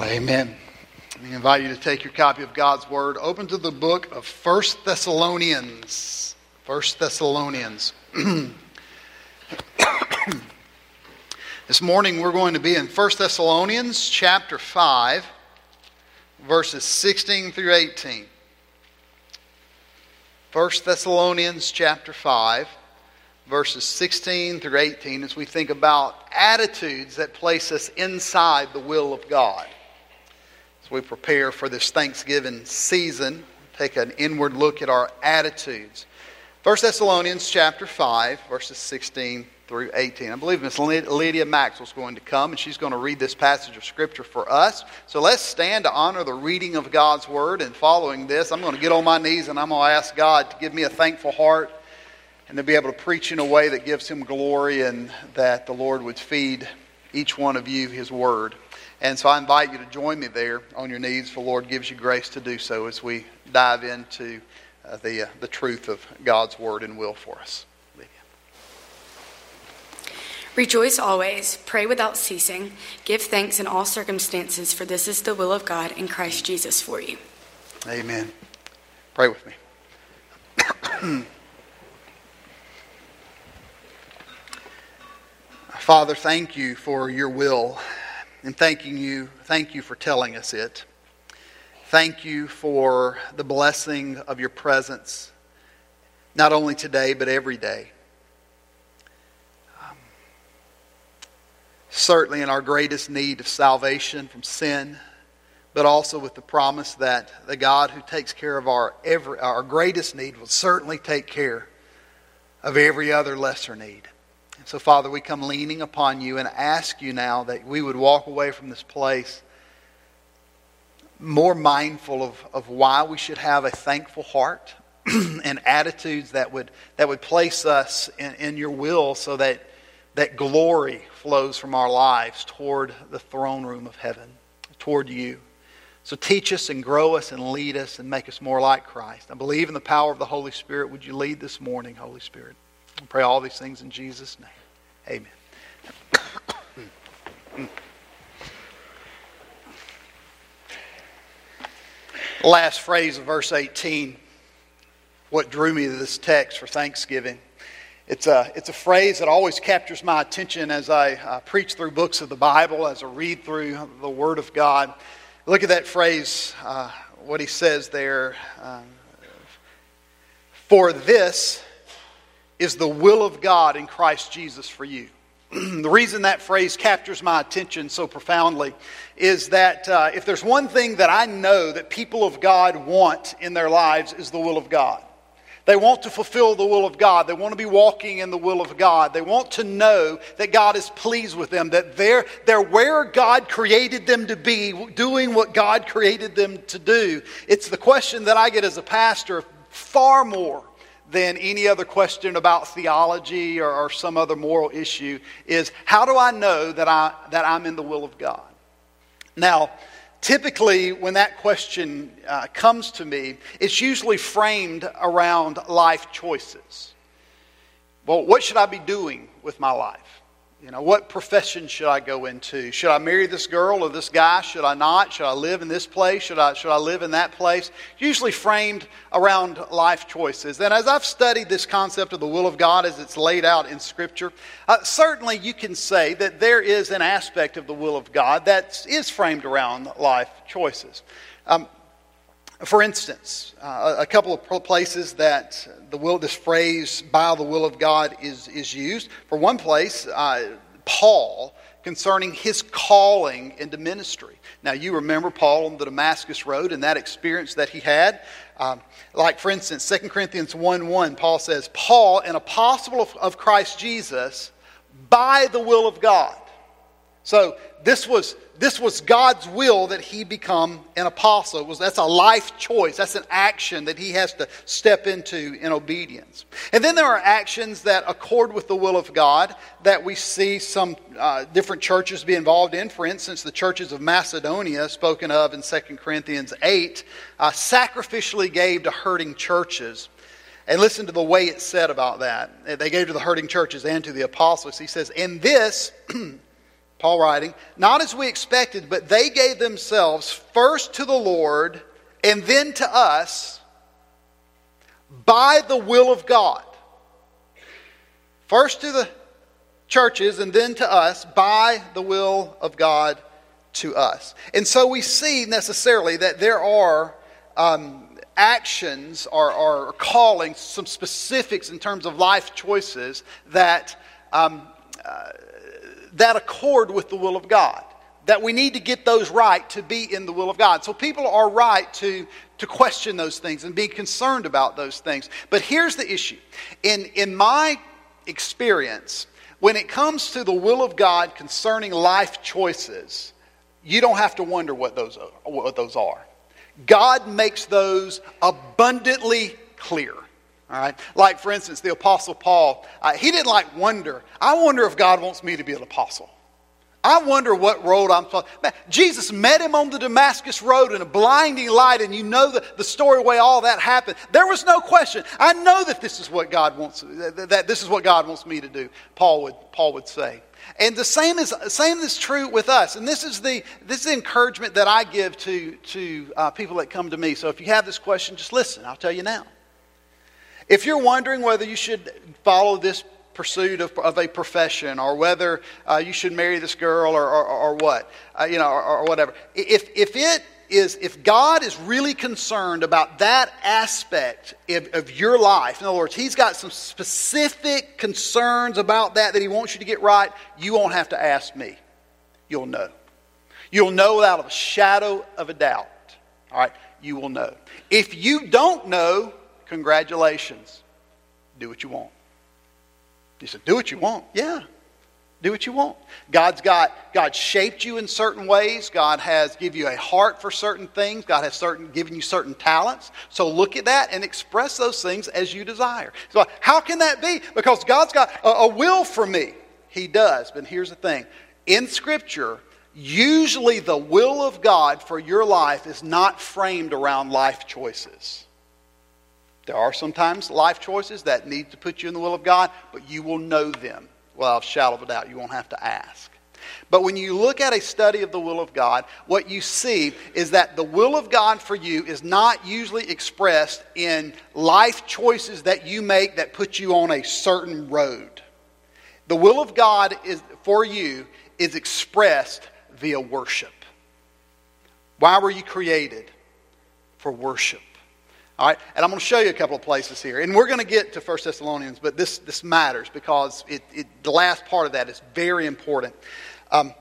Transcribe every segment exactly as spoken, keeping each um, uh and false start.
Amen. I invite you to take your copy of God's Word. Open to the book of First Thessalonians. First Thessalonians. This morning we're going to be in First Thessalonians chapter five, verses sixteen through eighteen. First Thessalonians chapter five, verses sixteen through eighteen, as we think about attitudes that place us inside the will of God. As we prepare for this Thanksgiving season, take an inward look at our attitudes. First Thessalonians chapter five, verses sixteen through eighteen. I believe Miss Lydia Maxwell is going to come, and she's going to read this passage of Scripture for us. So let's stand to honor the reading of God's Word. And following this, I'm going to get on my knees and I'm going to ask God to give me a thankful heart and to be able to preach in a way that gives Him glory, and that the Lord would feed each one of you His Word. And so I invite you to join me there on your knees, for the Lord gives you grace to do so as we dive into uh, the, uh, the truth of God's Word and will for us. Lydia. Rejoice always, pray without ceasing, give thanks in all circumstances, for this is the will of God in Christ Jesus for you. Amen. Pray with me. Father, thank you for your will, and thanking you, thank you for telling us it. Thank you for the blessing of your presence, not only today, but every day. Um, certainly in our greatest need of salvation from sin, but also with the promise that the God who takes care of our every, our greatest need will certainly take care of every other lesser need. So, Father, we come leaning upon you and ask you now that we would walk away from this place more mindful of, of why we should have a thankful heart and attitudes that would that would place us in, in your will, so that, that glory flows from our lives toward the throne room of heaven, toward you. So teach us and grow us and lead us and make us more like Christ. I believe in the power of the Holy Spirit. Would you lead this morning, Holy Spirit? I pray all these things in Jesus' name. Amen. Last phrase of verse eighteen, what drew me to this text for Thanksgiving. It's a, it's a phrase that always captures my attention as I uh, preach through books of the Bible, as I read through the Word of God. Look at that phrase, uh, what he says there. Uh, For this is the will of God in Christ Jesus for you. The reason that phrase captures my attention so profoundly is that uh, if there's one thing that I know that people of God want in their lives, is the will of God. They want to fulfill the will of God. They want to be walking in the will of God. They want to know that God is pleased with them, that they're, they're where God created them to be, doing what God created them to do. It's the question that I get as a pastor far more than any other question about theology or, or some other moral issue, is how do I know that, I, that I'm in the will of God? Now, typically when that question uh, comes to me, it's usually framed around life choices. Well, what should I be doing with my life? You know, what profession should I go into? Should I marry this girl or this guy? Should I not? Should I live in this place? Should I, should I live in that place? Usually framed around life choices. And as I've studied this concept of the will of God as it's laid out in Scripture, uh, certainly you can say that there is an aspect of the will of God that is framed around life choices. Um, For instance, uh, a couple of places that the will, this phrase "by the will of God" is, is used. For one place, uh, Paul, concerning his calling into ministry. Now, you remember Paul on the Damascus Road and that experience that he had. Um, like, for instance, Second Corinthians one one, Paul says, "Paul, an apostle of, of Christ Jesus, by the will of God." So this was this was God's will that he become an apostle. It was, that's a life choice. That's an action that he has to step into in obedience. And then there are actions that accord with the will of God that we see some uh, different churches be involved in. For instance, the churches of Macedonia, spoken of in Second Corinthians eight, uh, sacrificially gave to hurting churches. And listen to the way it's said about that. They gave to the hurting churches and to the apostles. He says, "In this..." Paul writing, not as we expected, but they gave themselves first to the Lord and then to us by the will of God. First to the churches and then to us by the will of God to us. And so we see necessarily that there are um, actions or, or callings, some specifics in terms of life choices that um, uh, that accord with the will of God. That we need to get those right to be in the will of God. So people are right to, to question those things and be concerned about those things. But here's the issue. In, in my experience, when it comes to the will of God concerning life choices, you don't have to wonder what those are, what those are. God makes those abundantly clear. All right? Like, for instance, the Apostle Paul, uh, he didn't like wonder. I wonder if God wants me to be an apostle. I wonder what road I'm supposed to. Jesus met him on the Damascus road in a blinding light, and you know the, the story way all that happened. There was no question. I know that this is what God wants. That this is what God wants me to do. Paul would Paul would say, and the same is same is true with us. And this is the this is the encouragement that I give to to uh, people that come to me. So if you have this question, just listen. I'll tell you now. If you're wondering whether you should follow this pursuit of, of a profession, or whether uh, you should marry this girl, or, or, or what, uh, you know, or, or whatever. If if it is, if God is really concerned about that aspect of, of your life, in other words, He's got some specific concerns about that that He wants you to get right, you won't have to ask me. You'll know. You'll know without a shadow of a doubt. All right, you will know. If you don't know, congratulations. Do what you want. You said, do what you want. Yeah, do what you want. God's got, God shaped you in certain ways. God has given you a heart for certain things. God has certain given you certain talents. So look at that and express those things as you desire. So how can that be? Because God's got a, a will for me. He does. But here's the thing. In Scripture, usually the will of God for your life is not framed around life choices. There are sometimes life choices that need to put you in the will of God, but you will know them without a shadow of a doubt. You won't have to ask. But when you look at a study of the will of God, what you see is that the will of God for you is not usually expressed in life choices that you make that put you on a certain road. The will of God is for you is expressed via worship. Why were you created? For worship. All right, and I'm going to show you a couple of places here. And we're going to get to First Thessalonians, but this, this matters because it, it, the last part of that is very important. Um,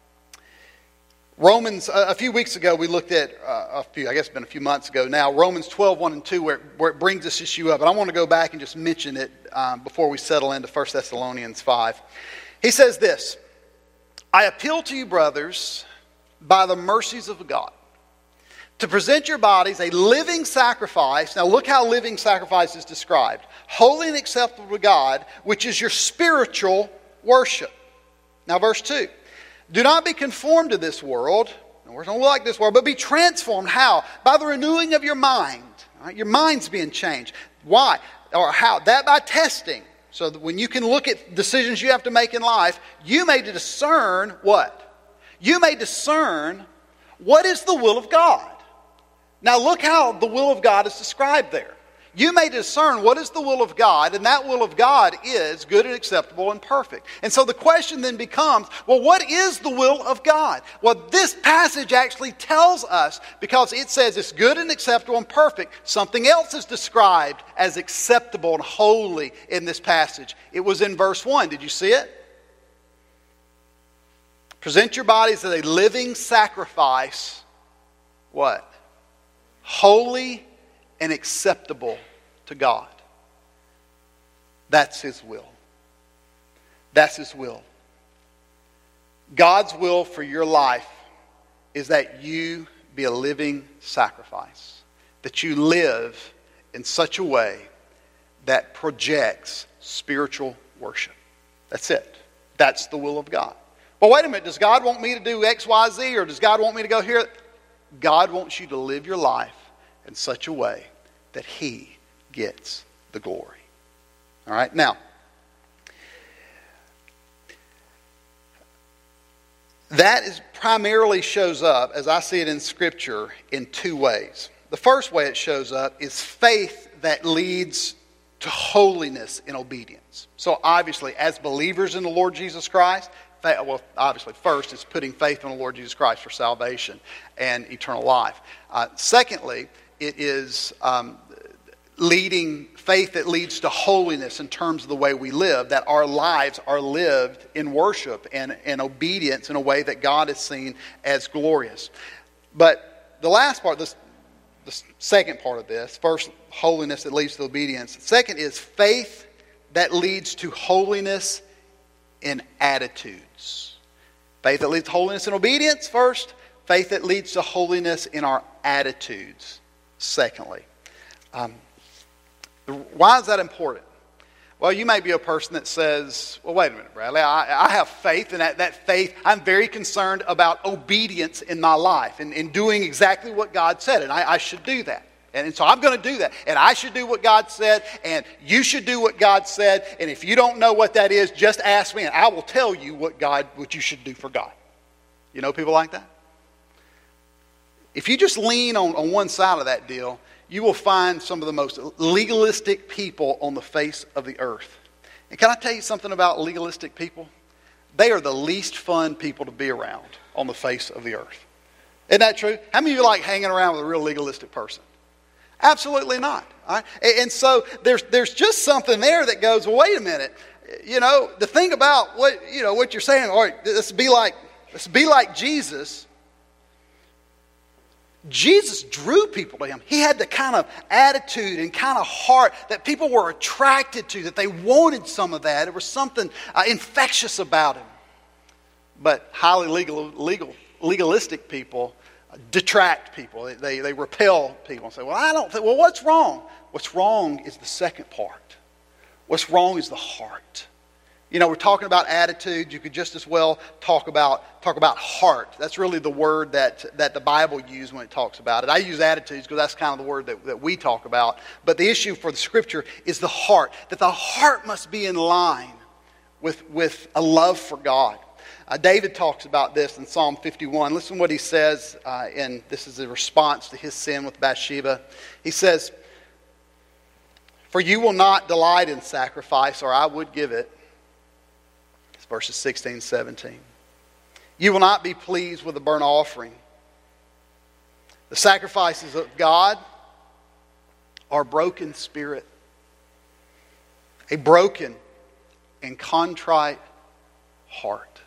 Romans, a, a few weeks ago, we looked at, uh, a few, I guess it's been a few months ago now, Romans twelve, one and two, where, where it brings this issue up. And I want to go back and just mention it um, before we settle into First Thessalonians five. He says this, I appeal to you, brothers, by the mercies of God, to present your bodies a living sacrifice. Now look how living sacrifice is described. Holy and acceptable to God, which is your spiritual worship. Now verse two. Do not be conformed to this world. We're not like this world, but be transformed. How? By the renewing of your mind. All right? Your mind's being changed. Why? Or how? That by testing. So that when you can look at decisions you have to make in life, you may discern what? You may discern what is the will of God. Now look how the will of God is described there. You may discern what is the will of God, and that will of God is good and acceptable and perfect. And so the question then becomes, well, what is the will of God? Well, this passage actually tells us, because it says it's good and acceptable and perfect. Something else is described as acceptable and holy in this passage. It was in verse one. Did you see it? Present your bodies as a living sacrifice. What? Holy and acceptable to God. That's His will. That's His will. God's will for your life is that you be a living sacrifice. That you live in such a way that projects spiritual worship. That's it. That's the will of God. Well, wait a minute. Does God want me to do X, Y, Z? Or does God want me to go here? God wants you to live your life in such a way that He gets the glory. All right? Now, That is primarily shows up, as I see it in Scripture, in two ways. The first way it shows up is faith that leads to holiness and obedience. So obviously, as believers in the Lord Jesus Christ, well, obviously, first is putting faith in the Lord Jesus Christ for salvation and eternal life. Uh, secondly, it is um, leading faith that leads to holiness in terms of the way we live, that our lives are lived in worship and, and obedience in a way that God is seen as glorious. But the last part, this, the second part of this, first, holiness that leads to obedience. Second is faith that leads to holiness in attitudes. Faith that leads to holiness in obedience, first. Faith that leads to holiness in our attitudes, secondly. Um, Why is that important? Well, you may be a person that says, well, wait a minute, Bradley, I, I have faith, and that, that faith, I'm very concerned about obedience in my life and, and doing exactly what God said, and I, I should do that. And, and so I'm going to do that, and I should do what God said, and you should do what God said, and if you don't know what that is, just ask me, and I will tell you what God, what you should do for God. You know people like that? If you just lean on, on one side of that deal, you will find some of the most legalistic people on the face of the earth. And can I tell you something about legalistic people? They are the least fun people to be around on the face of the earth. Isn't that true? How many of you like hanging around with a real legalistic person? Absolutely not. All right? And so there's there's just something there that goes, well, wait a minute. You know, the thing about what you know what you're saying, all right, let's be like let's be like Jesus. Jesus drew people to him. He had the kind of attitude and kind of heart that people were attracted to, that they wanted some of that. There was something uh, infectious about him. But highly legal, legal, legalistic people uh, detract people. They, they, they repel people and say, well, I don't think, well, what's wrong? What's wrong is the second part. What's wrong is the heart. You know, we're talking about attitude. You could just as well talk about talk about heart. That's really the word that, that the Bible uses when it talks about it. I use attitudes because that's kind of the word that, that we talk about. But the issue for the Scripture is the heart. That the heart must be in line with, with a love for God. Uh, David talks about this in Psalm fifty-one. Listen to what he says, uh, and this is a response to his sin with Bathsheba. He says, "For you will not delight in sacrifice, or I would give it." Verses sixteen, seventeen. "You will not be pleased with a burnt offering. The sacrifices of God are broken spirit, a broken and contrite heart.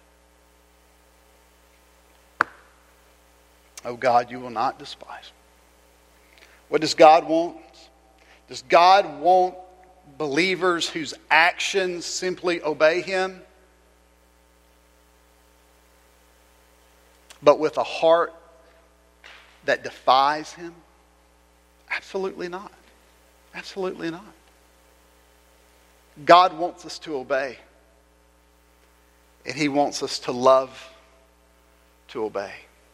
Oh God, you will not despise." What does God want? Does God want believers whose actions simply obey Him, but with a heart that defies Him? Absolutely not. Absolutely not. God wants us to obey. And He wants us to love to obey.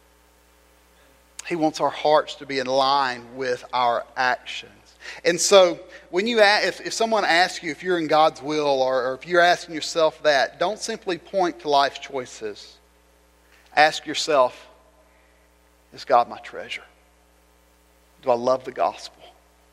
He wants our hearts to be in line with our actions. And so, when you if, if someone asks you if you're in God's will, or, or if you're asking yourself that, don't simply point to life's choices. Ask yourself, is God my treasure? Do I love the gospel?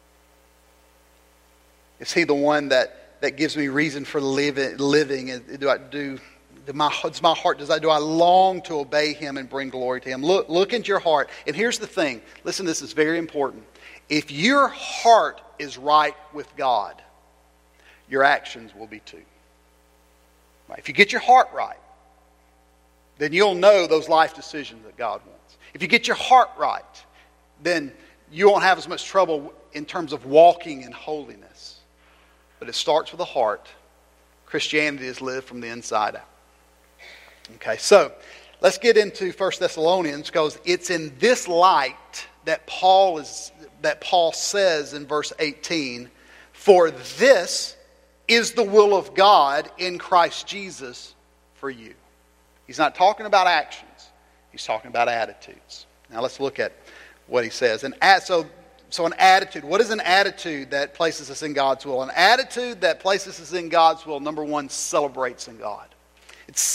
Is He the one that, that gives me reason for living? living? Do I do, do my, does my heart, does I, do I long to obey Him and bring glory to Him? Look, look into your heart. And here's the thing. Listen, this is very important. If your heart is right with God, your actions will be too. Right? If you get your heart right, then you'll know those life decisions that God wants. If you get your heart right, then you won't have as much trouble in terms of walking in holiness. But it starts with the heart. Christianity is lived from the inside out. Okay, so let's get into First Thessalonians, because it's in this light that Paul is that Paul says in verse eighteen, "For this is the will of God in Christ Jesus for you." He's not talking about actions. He's talking about attitudes. Now let's look at what he says. And so, so an attitude. What is an attitude that places us in God's will? An attitude that places us in God's will, number one, celebrates in God. It's,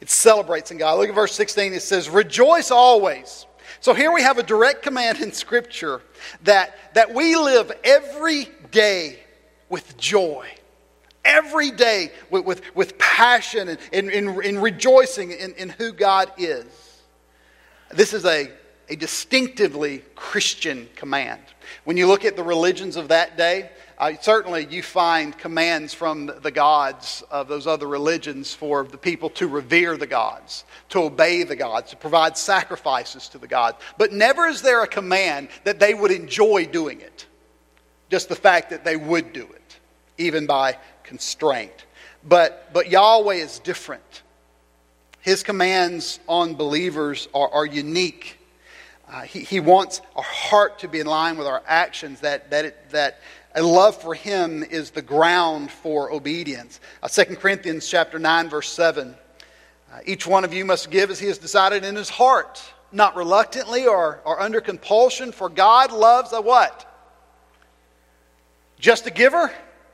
It celebrates in God. Look at verse sixteen. It says, rejoice always. So here we have a direct command in Scripture that, that we live every day with joy. Every day with, with, with passion and in, in, in rejoicing in, in who God is. This is a, a distinctively Christian command. When you look at the religions of that day, uh, certainly you find commands from the gods of those other religions for the people to revere the gods, to obey the gods, to provide sacrifices to the gods. But never is there a command that they would enjoy doing it. Just the fact that they would do it, even by constraint. But, but Yahweh is different. His commands on believers are, are unique. Uh, he, he wants our heart to be in line with our actions, that, that, it, that a love for Him is the ground for obedience. Uh, Second Corinthians chapter nine, verse seven. Uh, Each one of you must give as he has decided in his heart, not reluctantly or, or under compulsion, for God loves a what? Just a giver?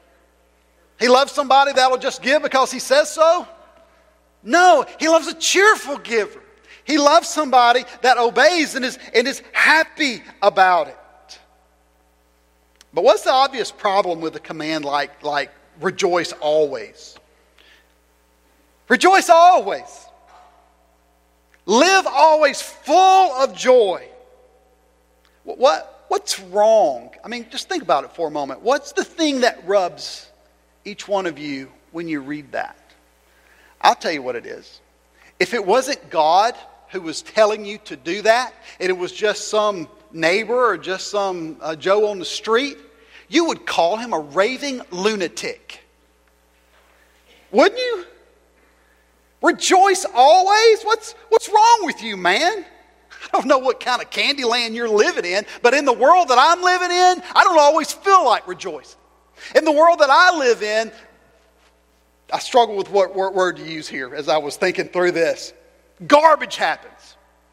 He loves somebody that will just give because he says so? No, He loves a cheerful giver. He loves somebody that obeys and is, and is happy about it. But what's the obvious problem with a command like, like rejoice always? Rejoice always. Live always full of joy. What, what's wrong? I mean, just think about it for a moment. What's the thing that rubs each one of you when you read that? I'll tell you what it is. If it wasn't God who was telling you to do that, and it was just some neighbor or just some uh, Joe on the street, you would call him a raving lunatic. Wouldn't you? Rejoice always? What's, what's wrong with you, man? I don't know what kind of candy land you're living in, but in the world that I'm living in, I don't always feel like rejoicing. In the world that I live in, I struggle with what word to use here as I was thinking through this. Garbage happens.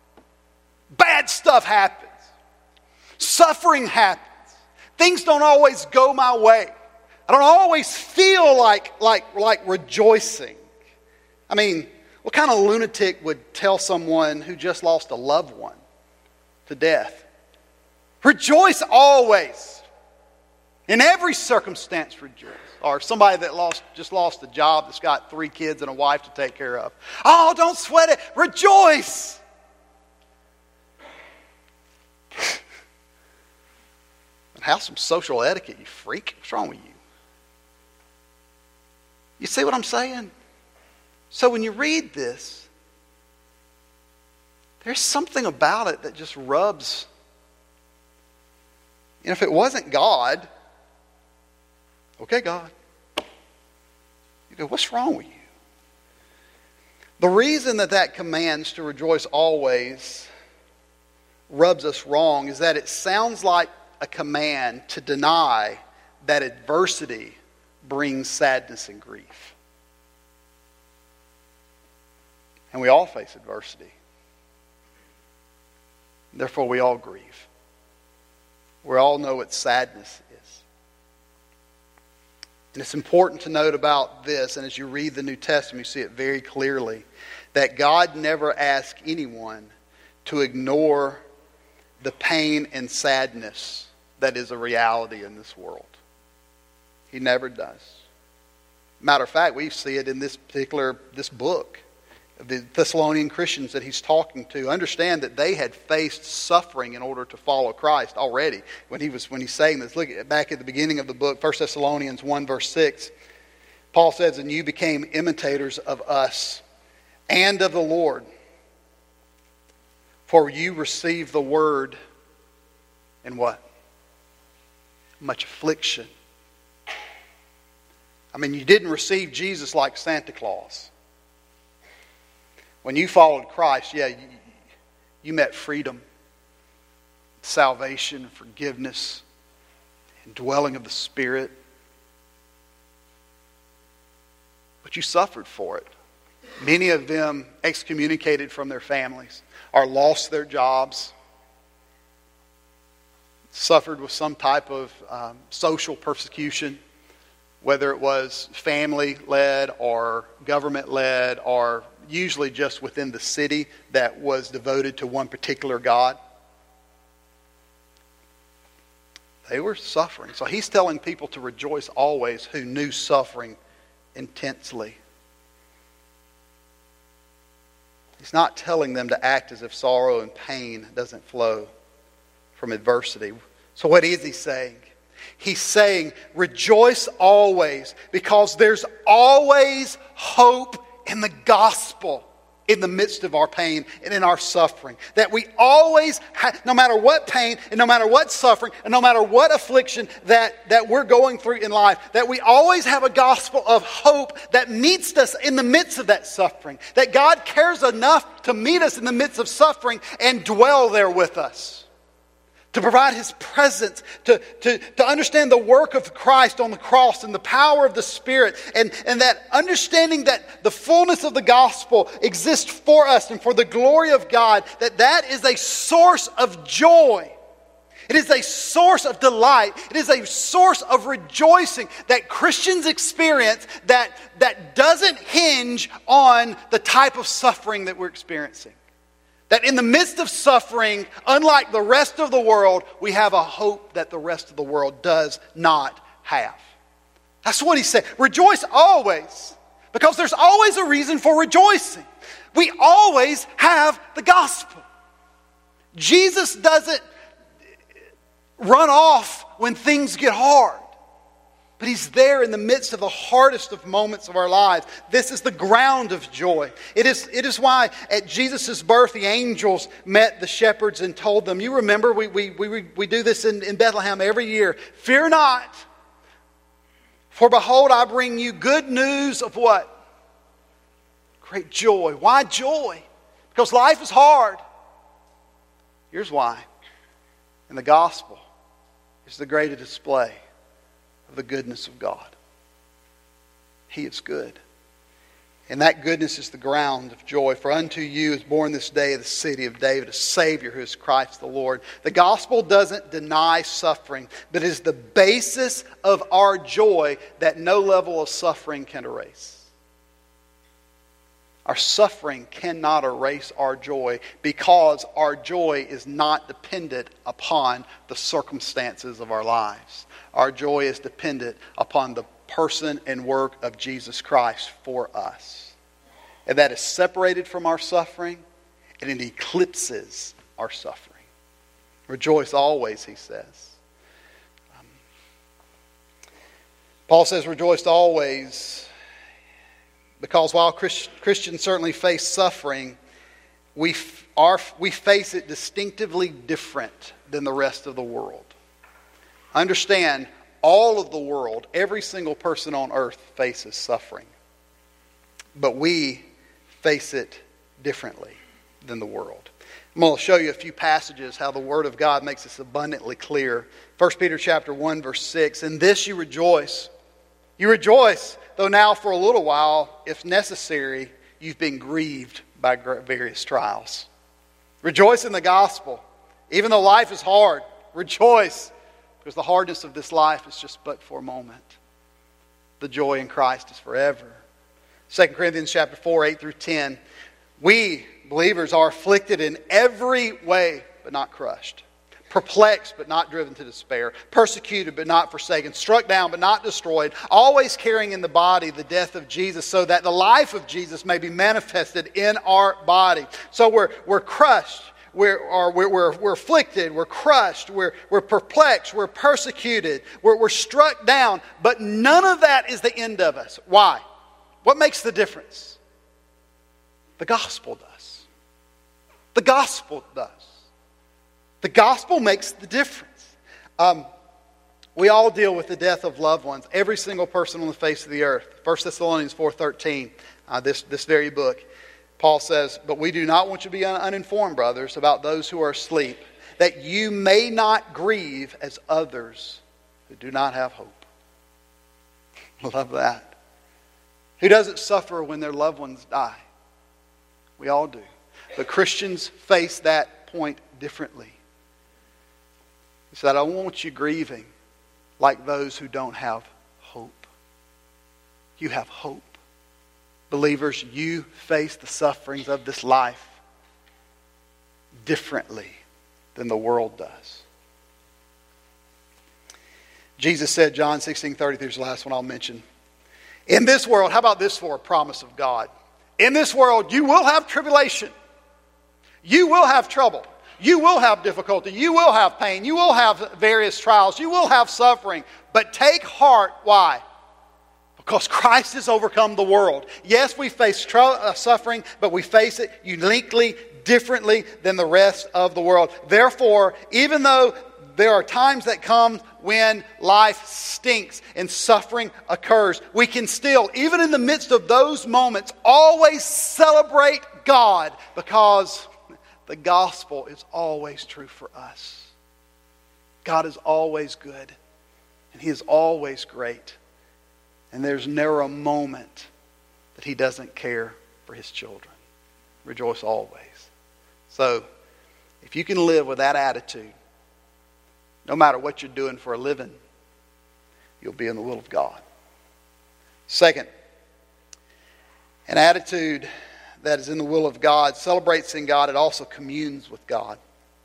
Bad stuff happens. Suffering happens. Things don't always go my way. I don't always feel like, like, like rejoicing. I mean, what kind of lunatic would tell someone who just lost a loved one to death? Rejoice always. In every circumstance, rejoice. Or somebody that lost just lost a job that's got three kids and a wife to take care of. Oh, don't sweat it. Rejoice. And have some social etiquette, you freak. What's wrong with you? You see what I'm saying? So when you read this, there's something about it that just rubs. And if it wasn't God, okay, God. You go, what's wrong with you? The reason that that commands to rejoice always rubs us wrong is that it sounds like a command to deny that adversity brings sadness and grief. And we all face adversity. Therefore, we all grieve. We all know what sadness is. And it's important to note about this, and as you read the New Testament, you see it very clearly, that God never asked anyone to ignore the pain and sadness that is a reality in this world. He never does. Matter of fact, we see it in this particular, this book. The Thessalonian Christians that he's talking to understand that they had faced suffering in order to follow Christ already when he was when he's saying this. Look at, back at the beginning of the book, First Thessalonians one verse six. Paul says, "And you became imitators of us and of the Lord, for you received the word in what? Much affliction." I mean, you didn't receive Jesus like Santa Claus. When you followed Christ, yeah, you, you met freedom, salvation, forgiveness, indwelling of the Spirit. But you suffered for it. Many of them excommunicated from their families or lost their jobs, suffered with some type of um, social persecution, whether it was family-led or government-led or usually just within the city that was devoted to one particular god. They were suffering. So he's telling people to rejoice always who knew suffering intensely. He's not telling them to act as if sorrow and pain doesn't flow from adversity. So what is he saying? He's saying, rejoice always, because there's always hope in the gospel in the midst of our pain and in our suffering. That we always, ha- no matter what pain and no matter what suffering and no matter what affliction that, that we're going through in life, that we always have a gospel of hope that meets us in the midst of that suffering. That God cares enough to meet us in the midst of suffering and dwell there with us. To provide His presence, to, to, to understand the work of Christ on the cross and the power of the Spirit, and, and that understanding that the fullness of the gospel exists for us and for the glory of God, that that is a source of joy. It is a source of delight. It is a source of rejoicing that Christians experience that, that doesn't hinge on the type of suffering that we're experiencing. That in the midst of suffering, unlike the rest of the world, we have a hope that the rest of the world does not have. That's what he said. Rejoice always, because there's always a reason for rejoicing. We always have the gospel. Jesus doesn't run off when things get hard. But He's there in the midst of the hardest of moments of our lives. This is the ground of joy. It is, it is why at Jesus' birth the angels met the shepherds and told them, you remember, we, we, we, we do this in, in Bethlehem every year. Fear not, for behold, I bring you good news of what? Great joy. Why joy? Because life is hard. Here's why. In the gospel is the greatest display of the goodness of God. He is good. And that goodness is the ground of joy. For unto you is born this day in the city of David a Savior who is Christ the Lord. The gospel doesn't deny suffering, but is the basis of our joy that no level of suffering can erase. Our suffering cannot erase our joy because our joy is not dependent upon the circumstances of our lives. Our joy is dependent upon the person and work of Jesus Christ for us. And that is separated from our suffering, and it eclipses our suffering. Rejoice always, he says. Um, Paul says, rejoice always, because while Christ, Christians certainly face suffering, we, f- are, we face it distinctively different than the rest of the world. Understand, all of the world, every single person on earth faces suffering. But we face it differently than the world. I'm going to show you a few passages how the Word of God makes this abundantly clear. First Peter chapter one, verse six. In this you rejoice. You rejoice, though now for a little while, if necessary, you've been grieved by various trials. Rejoice in the gospel. Even though life is hard, rejoice. Because the hardness of this life is just but for a moment. The joy in Christ is forever. Second Corinthians chapter four, eight through ten. We, believers, are afflicted in every way, but not crushed. Perplexed, but not driven to despair. Persecuted, but not forsaken. Struck down, but not destroyed. Always carrying in the body the death of Jesus, so that the life of Jesus may be manifested in our body. So we're, we're crushed. We're, or we're, we're, we're afflicted, we're crushed, we're, we're perplexed, we're persecuted, we're, we're struck down. But none of that is the end of us. Why? What makes the difference? The gospel does. The gospel does. The gospel makes the difference. Um, we all deal with the death of loved ones. Every single person on the face of the earth. First Thessalonians four thirteen, uh, this, this very book. Paul says, but we do not want you to be uninformed, brothers, about those who are asleep, that you may not grieve as others who do not have hope. Love that. Who doesn't suffer when their loved ones die? We all do. But Christians face that point differently. He said, I don't want you grieving like those who don't have hope. You have hope. Believers, you face the sufferings of this life differently than the world does. Jesus said, John sixteen thirty-three is the last one I'll mention. In this world, how about this for a promise of God? In this world, you will have tribulation. You will have trouble. You will have difficulty. You will have pain. You will have various trials. You will have suffering. But take heart. Why? Because Christ has overcome the world. Yes, we face tr- uh, suffering, but we face it uniquely, differently than the rest of the world. Therefore, even though there are times that come when life stinks and suffering occurs, we can still, even in the midst of those moments, always celebrate God, because the gospel is always true for us. God is always good, and He is always great. And there's never a moment that He doesn't care for His children. Rejoice always. So, if you can live with that attitude, no matter what you're doing for a living, you'll be in the will of God. Second, an attitude that is in the will of God celebrates in God. It also communes with God.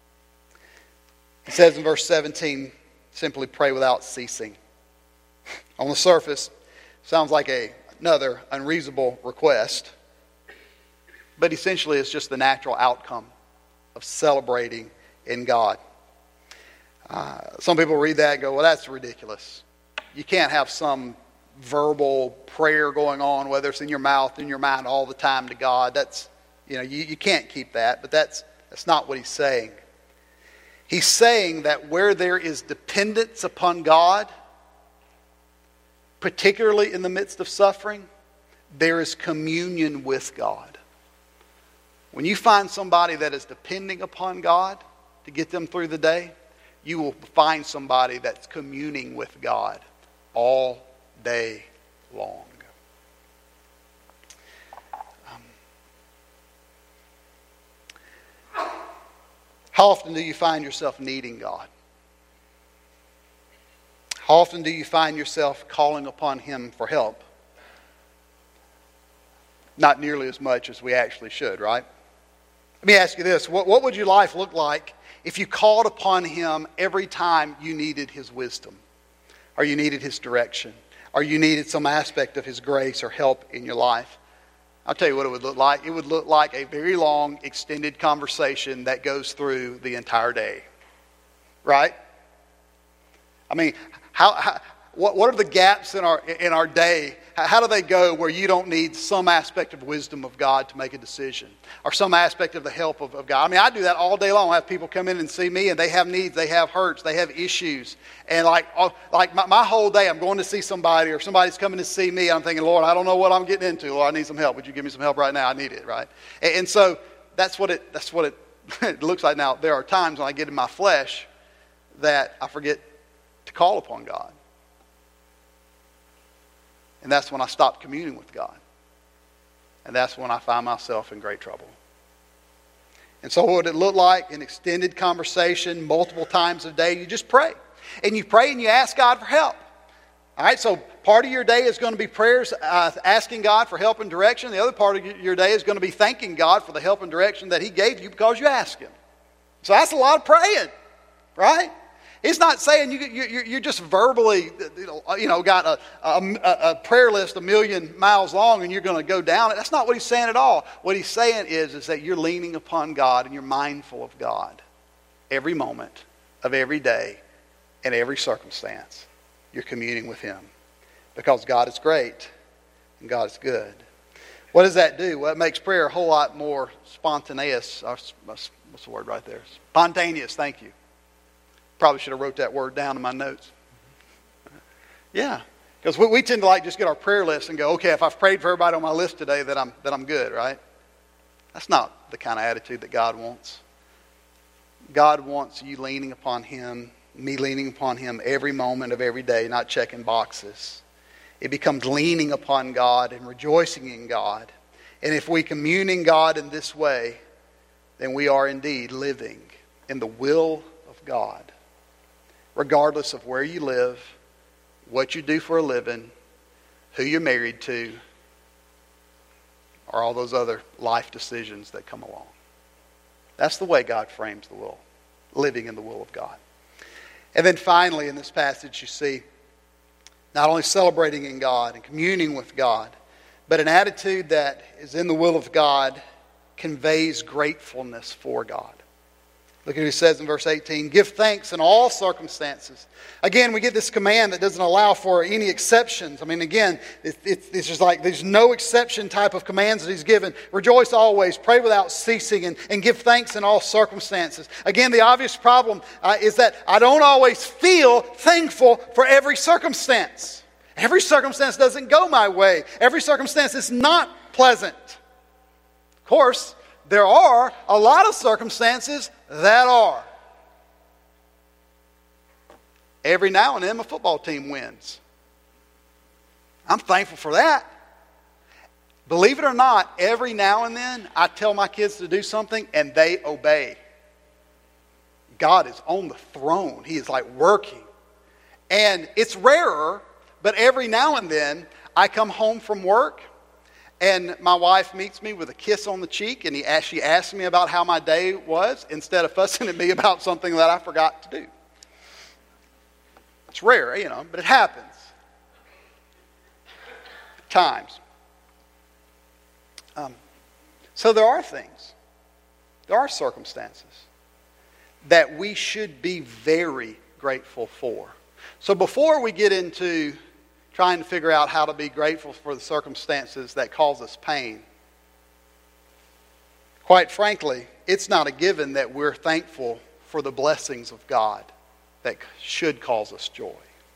It says in verse seventeen, simply pray without ceasing. On the surface, sounds like a, another unreasonable request, but essentially it's just the natural outcome of celebrating in God. Uh, some people read that and go, well, that's ridiculous. You can't have some verbal prayer going on, whether it's in your mouth, in your mind all the time to God. That's, you know, you, you can't keep that, but that's, that's not what he's saying. He's saying that where there is dependence upon God, particularly in the midst of suffering, there is communion with God. When you find somebody that is depending upon God to get them through the day, you will find somebody that's communing with God all day long. Um, how often do you find yourself needing God? How often do you find yourself calling upon Him for help? Not nearly as much as we actually should, right? Let me ask you this. What, what would your life look like if you called upon Him every time you needed His wisdom, or you needed His direction, or you needed some aspect of His grace or help in your life? I'll tell you what it would look like. It would look like a very long, extended conversation that goes through the entire day. Right? I mean, how, how what, what are the gaps in our in our day? How, how do they go where you don't need some aspect of wisdom of God to make a decision, or some aspect of the help of, of God? I mean, I do that all day long. I have people come in and see me, and they have needs, they have hurts, they have issues, and like like my, my whole day, I'm going to see somebody, or somebody's coming to see me. And I'm thinking, Lord, I don't know what I'm getting into. Lord, I need some help. Would you give me some help right now? I need it, right? And, and so that's what it that's what it, it looks like. Now, there are times when I get in my flesh that I forget to call upon God. And that's when I stop communing with God. And that's when I find myself in great trouble. And so what would it look like? An extended conversation multiple times a day. You just pray. And you pray and you ask God for help. All right, so part of your day is going to be prayers, uh, asking God for help and direction. The other part of your day is going to be thanking God for the help and direction that He gave you because you asked Him. So that's a lot of praying, right? It's not saying you, you, you're just verbally, you know, got a, a, a prayer list a million miles long and you're going to go down it. That's not what he's saying at all. What he's saying is, is that you're leaning upon God and you're mindful of God every moment of every day and every circumstance. You're communing with Him because God is great and God is good. What does that do? Well, it makes prayer a whole lot more spontaneous. What's the word right there? Spontaneous, thank you. Probably should have wrote that word down in my notes. Yeah, because we, we tend to like just get our prayer list and go, okay, if I've prayed for everybody on my list today, that I'm that I'm good, right? That's not the kind of attitude that God wants. God wants you leaning upon Him, me leaning upon Him every moment of every day, not checking boxes. It becomes leaning upon God and rejoicing in God. And if we commune in God in this way, then we are indeed living in the will of God. Regardless of where you live, what you do for a living, who you're married to, or all those other life decisions that come along. That's the way God frames the will, living in the will of God. And then finally in this passage you see not only celebrating in God and communing with God, but an attitude that is in the will of God conveys gratefulness for God. Look at what he says in verse eighteen. Give thanks in all circumstances. Again, we get this command that doesn't allow for any exceptions. I mean, again, it, it, it's just like there's no exception type of commands that he's given. Rejoice always, pray without ceasing, and, and give thanks in all circumstances. Again, the obvious problem uh, is that I don't always feel thankful for every circumstance. Every circumstance doesn't go my way. Every circumstance is not pleasant. Of course, there are a lot of circumstances that are. Every now and then my football team wins. I'm thankful for that. Believe it or not, every now and then I tell my kids to do something and they obey. God is on the throne. He is like working. And it's rarer, but every now and then I come home from work and my wife meets me with a kiss on the cheek, and he, she asks me about how my day was instead of fussing at me about something that I forgot to do. It's rare, you know, but it happens. Times. Um, so there are things, there are circumstances that we should be very grateful for. So before we get into trying to figure out how to be grateful for the circumstances that cause us pain, quite frankly, it's not a given that we're thankful for the blessings of God that should cause us joy.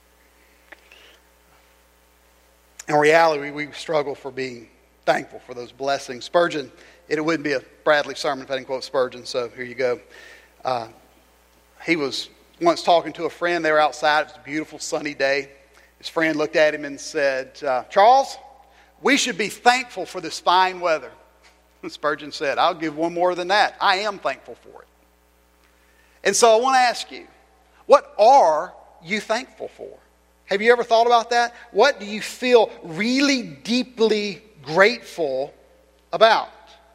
In reality, we struggle for being thankful for those blessings. Spurgeon, it wouldn't be a Bradley sermon if I didn't quote Spurgeon, so here you go. Uh, he was once talking to a friend. They were outside. It was a beautiful sunny day. His friend looked at him and said, uh, Charles, we should be thankful for this fine weather. And Spurgeon said, I'll give one more than that. I am thankful for it. And so I want to ask you, what are you thankful for? Have you ever thought about that? What do you feel really deeply grateful about?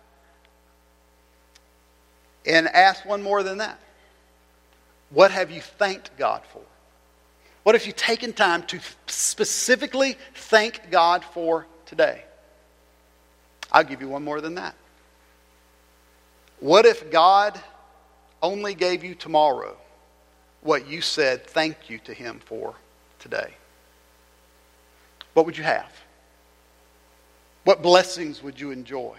And ask one more than that. What have you thanked God for? What have you taken time to specifically thank God for today? I'll give you one more than that. What if God only gave you tomorrow what you said thank you to Him for today? What would you have? What blessings would you enjoy?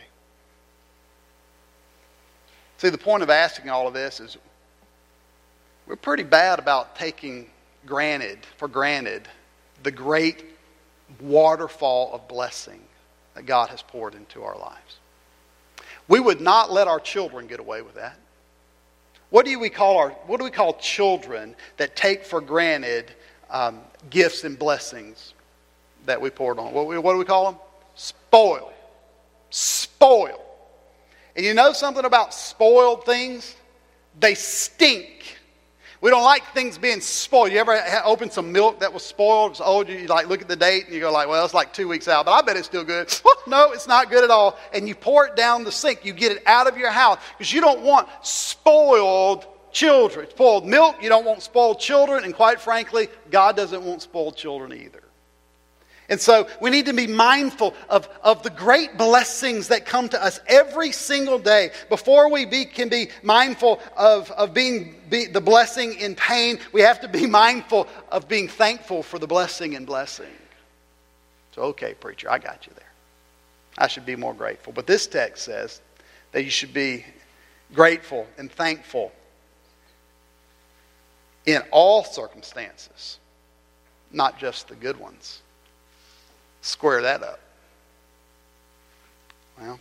See, the point of asking all of this is we're pretty bad about taking granted, for granted, the great waterfall of blessing that God has poured into our lives. We would not let our children get away with that. What do we call our? What do we call children that take for granted um, gifts and blessings that we poured on? What, what do we call them? Spoiled. Spoiled. And you know something about spoiled things? They stink. We don't like things being spoiled. You ever open some milk that was spoiled? It was old. You like look at the date and you go like, well, it's like two weeks out, but I bet it's still good. No, it's not good at all. And you pour it down the sink. You get it out of your house because you don't want spoiled children. Spoiled milk, you don't want spoiled children. And quite frankly, God doesn't want spoiled children either. And so we need to be mindful of, of the great blessings that come to us every single day. Before we be, can be mindful of, of being be, the blessing in pain, we have to be mindful of being thankful for the blessing in blessing. So, okay, preacher, I got you there. I should be more grateful. But this text says that you should be grateful and thankful in all circumstances, not just the good ones. Square that up. Well,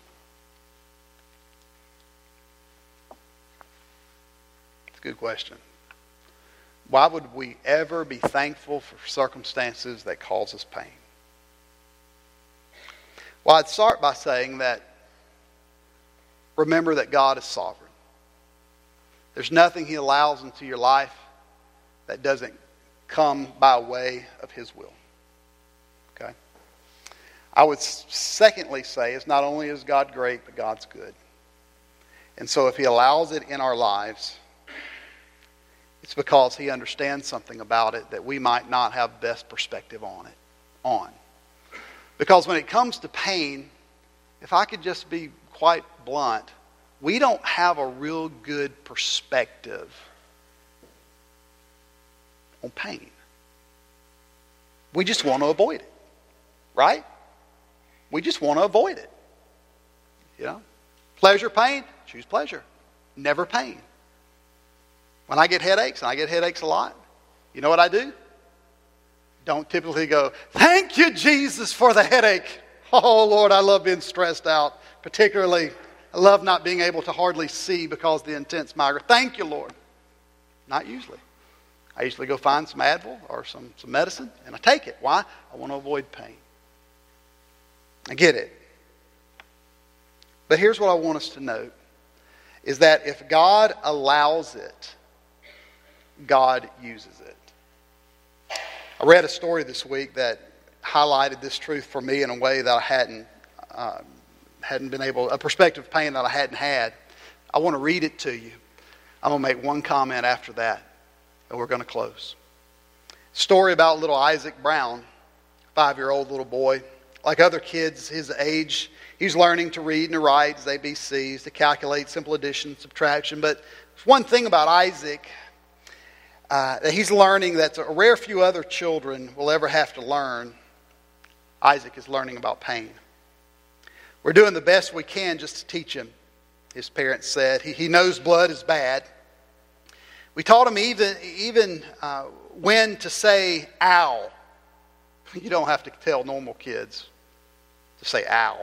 it's a good question. Why would we ever be thankful for circumstances that cause us pain? Well, I'd start by saying that remember that God is sovereign. There's nothing He allows into your life that doesn't come by way of His will. Okay? I would secondly say is not only is God great, but God's good. And so if He allows it in our lives, it's because He understands something about it that we might not have best perspective on it. On. Because when it comes to pain, if I could just be quite blunt, we don't have a real good perspective on pain. We just want to avoid it. Right? We just want to avoid it. You know? Pleasure, pain, choose pleasure. Never pain. When I get headaches, and I get headaches a lot, you know what I do? Don't typically go, thank you, Jesus, for the headache. Oh, Lord, I love being stressed out. Particularly, I love not being able to hardly see because of the intense migraine. Thank you, Lord. Not usually. I usually go find some Advil or some, some medicine, and I take it. Why? I want to avoid pain. I get it. But here's what I want us to note, is that if God allows it, God uses it. I read a story this week that highlighted this truth for me in a way that I hadn't uh, hadn't been able, a perspective of pain that I hadn't had. I want to read it to you. I'm going to make one comment after that, and we're going to close. Story about little Isaac Brown, five-year-old little boy. Like other kids his age, he's learning to read and to write his A B Cs, to calculate simple addition, subtraction. But there's one thing about Isaac uh, that he's learning that a rare few other children will ever have to learn. Isaac is learning about pain. We're doing the best we can just to teach him, his parents said. He, he knows blood is bad. We taught him even, even uh, when to say ow. You don't have to tell normal kids to say ow.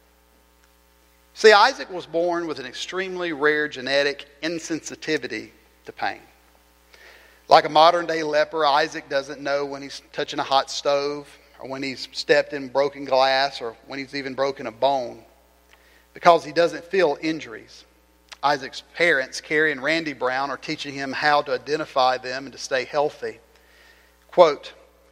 See, Isaac was born with an extremely rare genetic insensitivity to pain. Like a modern-day leper, Isaac doesn't know when he's touching a hot stove, or when he's stepped in broken glass, or when he's even broken a bone, because he doesn't feel injuries. Isaac's parents, Carrie and Randy Brown, are teaching him how to identify them and to stay healthy. Quote,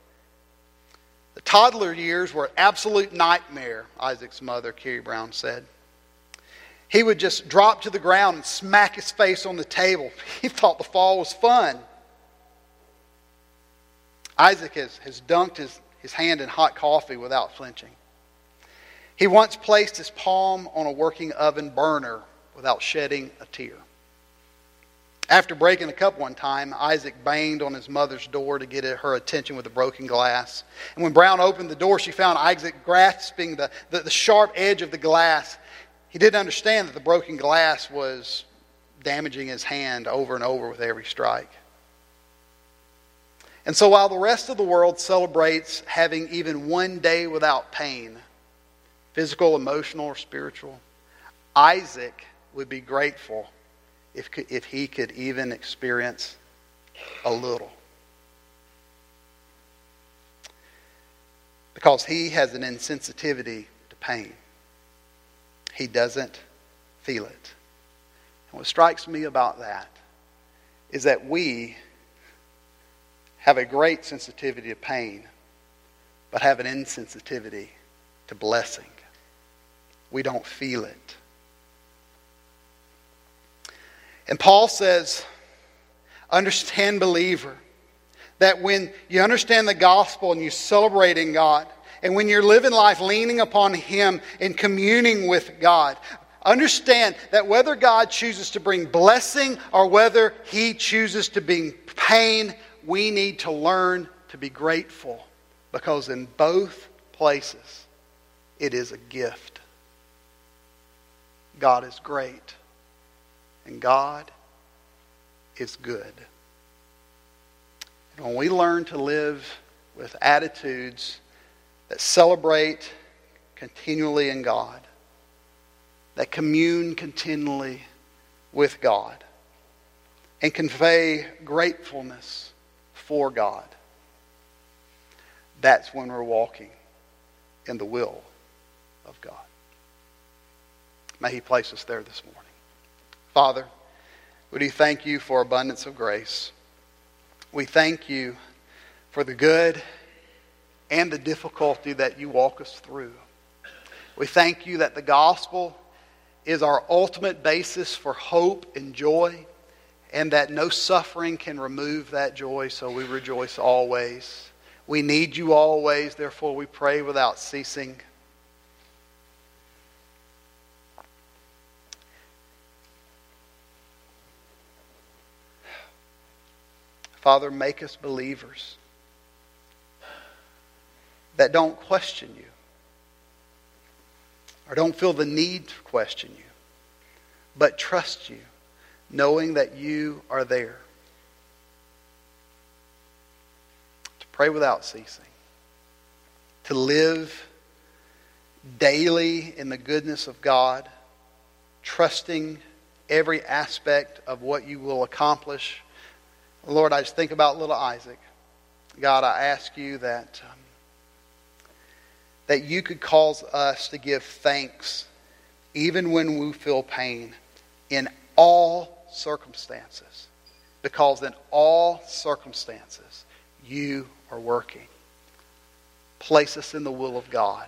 "The toddler years were an absolute nightmare," Isaac's mother, Carrie Brown, said. He would just drop to the ground and smack his face on the table. He thought the fall was fun. Isaac has, has dunked his, his hand in hot coffee without flinching. He once placed his palm on a working oven burner without shedding a tear. After breaking a cup one time, Isaac banged on his mother's door to get her attention with a broken glass. And when Brown opened the door, she found Isaac grasping the, the, the sharp edge of the glass. He didn't understand that the broken glass was damaging his hand over and over with every strike. And so while the rest of the world celebrates having even one day without pain, physical, emotional, or spiritual, Isaac would be grateful if, if he could even experience a little. Because he has an insensitivity to pain. He doesn't feel it. And what strikes me about that is that we have a great sensitivity to pain, but have an insensitivity to blessing. We don't feel it. And Paul says, understand, believer, that when you understand the gospel and you celebrate in God, and when you're living life leaning upon Him and communing with God, understand that whether God chooses to bring blessing or whether He chooses to bring pain, we need to learn to be grateful, because in both places it is a gift. God is great, and God is good. And when we learn to live with attitudes that celebrate continually in God, that commune continually with God, and convey gratefulness for God, that's when we're walking in the will of God. May He place us there this morning. Father, we do thank You for abundance of grace. We thank You for the good and the difficulty that you walk us through. We thank you that the gospel is our ultimate basis for hope and joy, and that no suffering can remove that joy, so we rejoice always. We need you always, therefore we pray without ceasing. Father, make us believers that don't question you, or don't feel the need to question you, but trust you, knowing that you are there. To pray without ceasing. To live daily in the goodness of God, trusting every aspect of what you will accomplish. Lord, I just think about little Isaac. God, I ask you that, um, that you could cause us to give thanks even when we feel pain in all circumstances. Because in all circumstances, you are working. Place us in the will of God.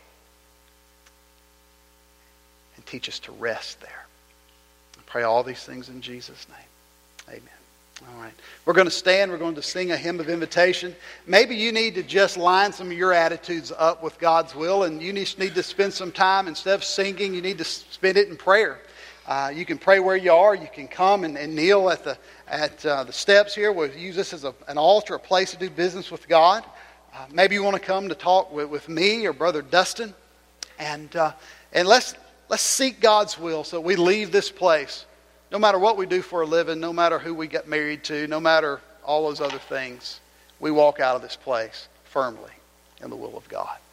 And teach us to rest there. I pray all these things in Jesus' name. Amen. All right. We're going to stand. We're going to sing a hymn of invitation. Maybe you need to just line some of your attitudes up with God's will, and you need to spend some time, instead of singing, you need to spend it in prayer. Uh, you can pray where you are. You can come and, and kneel at the at uh, the steps here. We'll use this as a, an altar, a place to do business with God. Uh, maybe you want to come to talk with, with me or Brother Dustin, and uh, and let's let's seek God's will so we leave this place. No matter what we do for a living, no matter who we get married to, no matter all those other things, we walk out of this place firmly in the will of God.